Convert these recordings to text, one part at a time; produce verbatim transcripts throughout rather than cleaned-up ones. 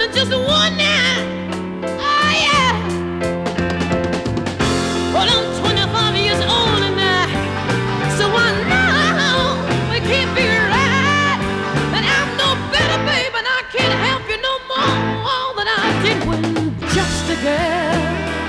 just one night. Oh yeah. Well, I'm twenty-five years old now, so I know it can't be right. And I'm no better, babe, and I can't help you no more than I did when just a girl.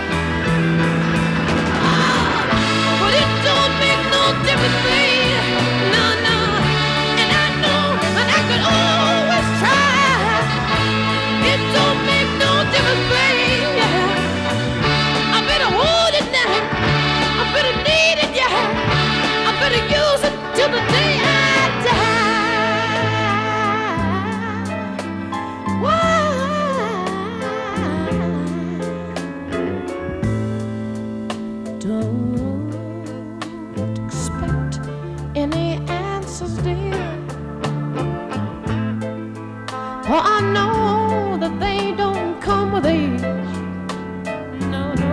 Oh, but it don't make no difference, babe. No, no. And I know, and I could always try. It don't make no difference, babe. I better hold it now. I better need it, yeah. I better use it till the day I die. Why? Don't expect any answers, dear. For I know that they don't come with age. No, no.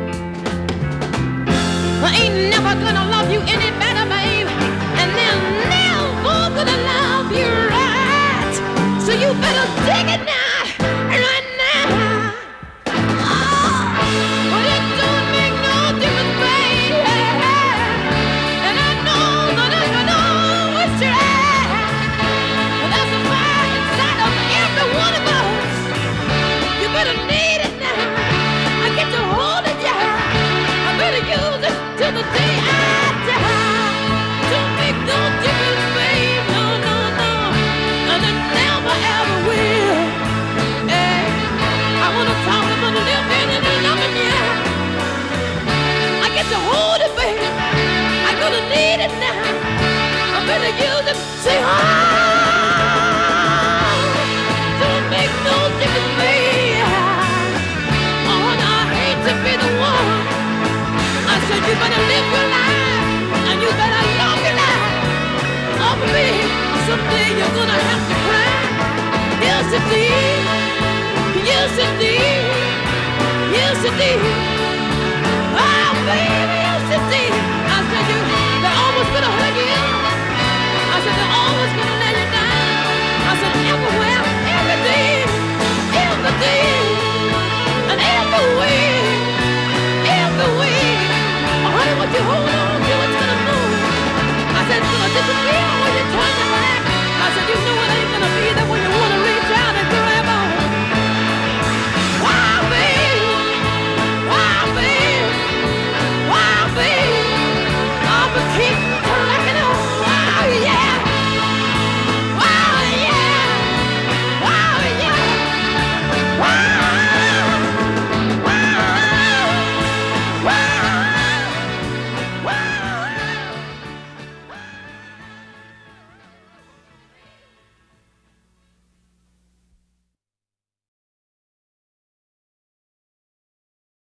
I ain't never gonna love you any better, babe. And they're never gonna love you right. So you better dig it now, right now. Oh, but it don't make no difference, babe. And I know that I can always try. But there's a fire inside of every one of us. You better need it now. I get to hold it, yeah. I better use it till the day I die. Don't make no difference, babe. No, no, no. And it never ever will. Hey, I wanna talk about living and loving you. I get to hold it, babe. I'm gonna need it now. I better use it. Say, oh, don't make no difference, babe. Oh, and I hate to be the one. I said you better live your life and you better love your life. Oh, baby, someday you're gonna have to cry. Yes, indeed. Yes, indeed. Yes, indeed. Oh, baby, yes, indeed.